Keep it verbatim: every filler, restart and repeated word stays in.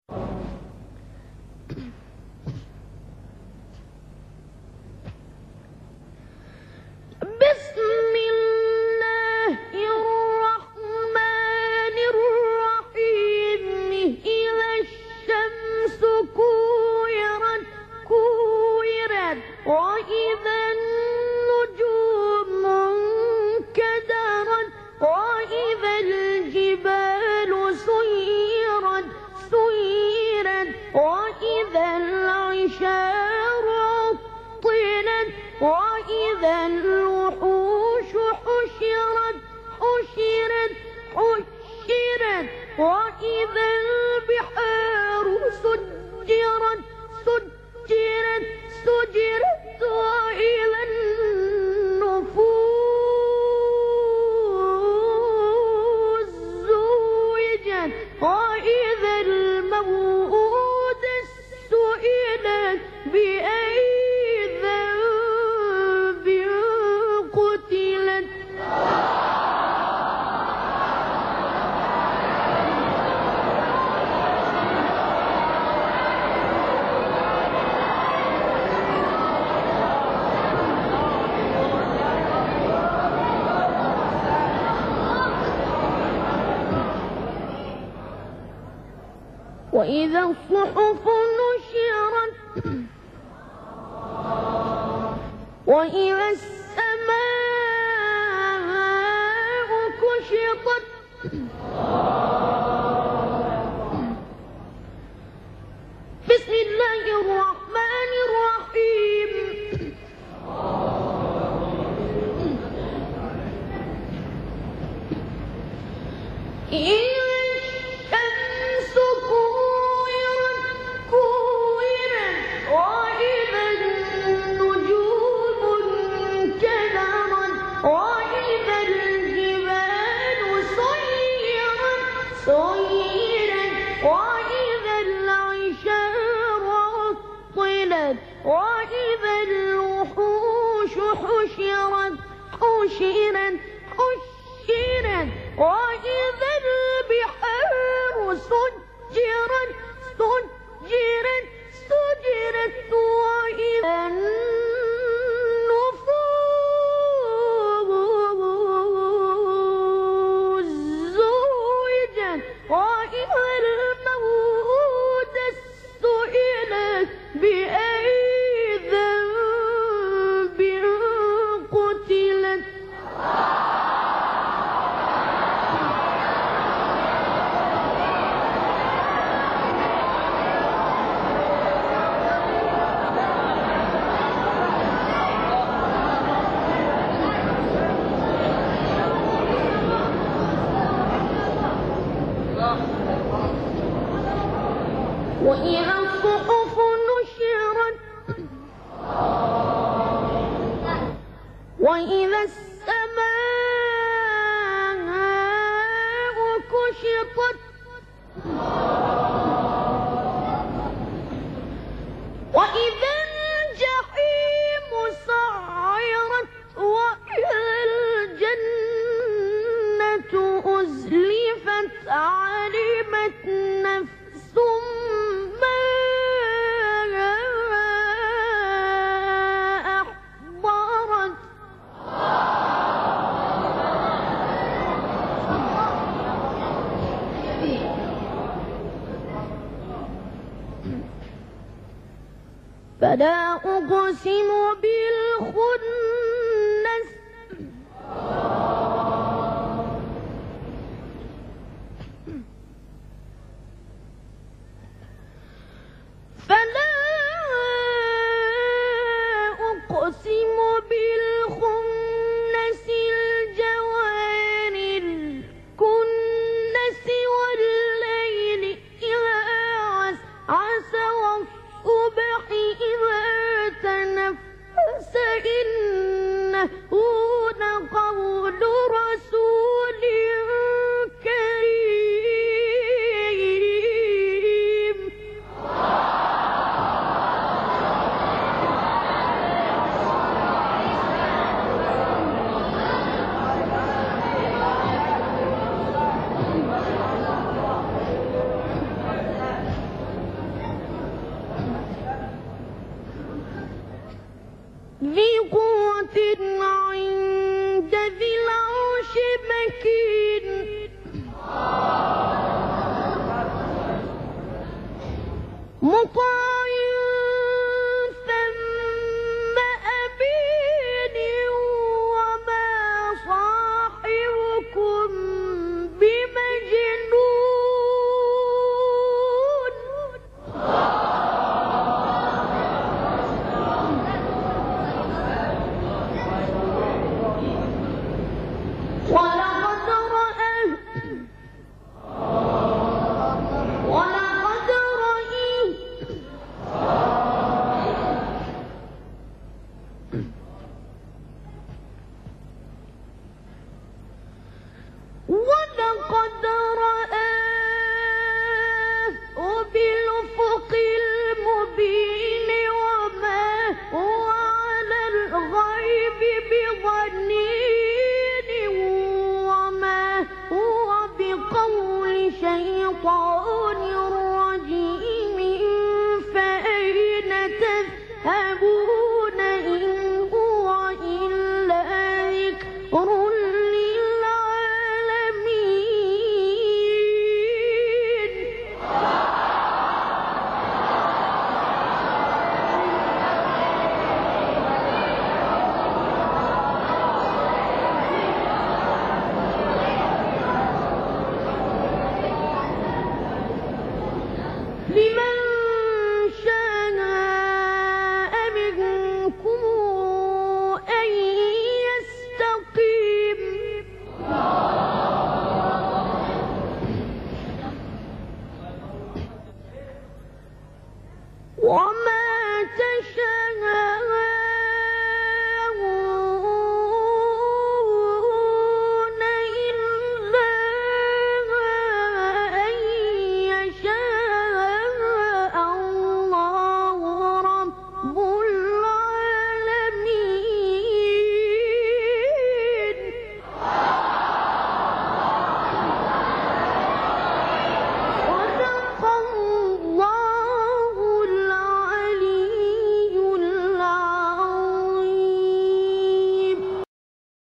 وإذا البحار سجرت سجرت سجرت وإذا النفوس زوجت وإذا الموءودة سئلت بأي ذنب قتلت. وإذا الصحف نشرت وإذا السماء كشطت بسم الله الرحمن الرحيم. وإذا الوحوش حشرت حشرت حشرت وإذا البحار سجرت سجرت سجرت وإذا النفوس زوجت وإذا الموءودة سئلت بأي وإذا الصحف نشرت وإذا السماء كشطت وإذا الجحيم سعرت وإذا الجنة أزلفت علمت نفس فلا أقسم بالخنس فلا أقسم بالخنس الجوار الكنس والليل إذا عسعس والصبح إذا تنفس إن مطاع ثم أمين وما صاحبكم بمجنون ولقد رآه ولقد رآه ولقد رآه بالأفق المبين وما هو على الغيب بضنين وما هو بقول شيطان رجيم فأين تذهبون إن هو إلا ذكر للعالمين لمن شاء منكم أن يستقيم وما